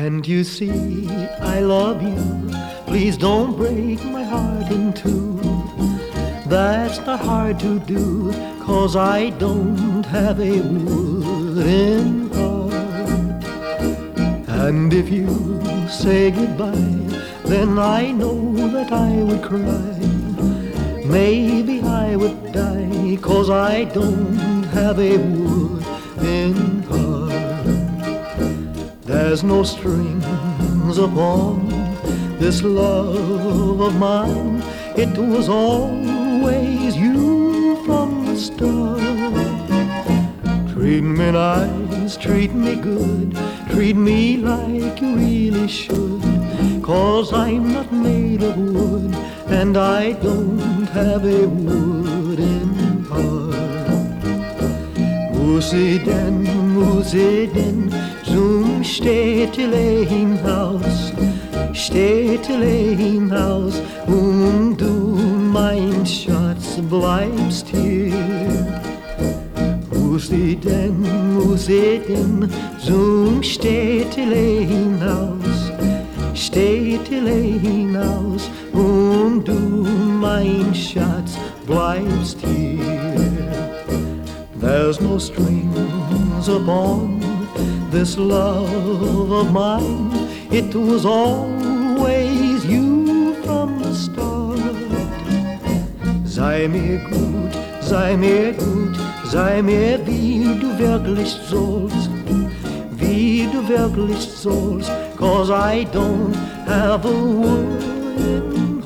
Can't you see I love you? Please don't break my heart in two. That's not hard to do, 'cause I don't have a wooden heart. And if you say goodbye, then I know that I would cry. Maybe I would die, 'cause I don't have a wooden heart. There's no strings upon this love of mine. It was always you from the start. Treat me nice, treat me good, treat me like you really should, 'cause I'm not made of wood, and I don't have a wooden heart. Musiden, zum Städtelein-Haus, und du, mein Schatz, bleibst hier. Musiden, zum Städtelein-Haus, und du, mein Schatz, bleibst hier. There's no strings upon this love of mine. It was always you from the start. Sei mir gut, sei mir gut, sei mir wie du wirklich sollst, wie du wirklich sollst, 'cause I don't have a word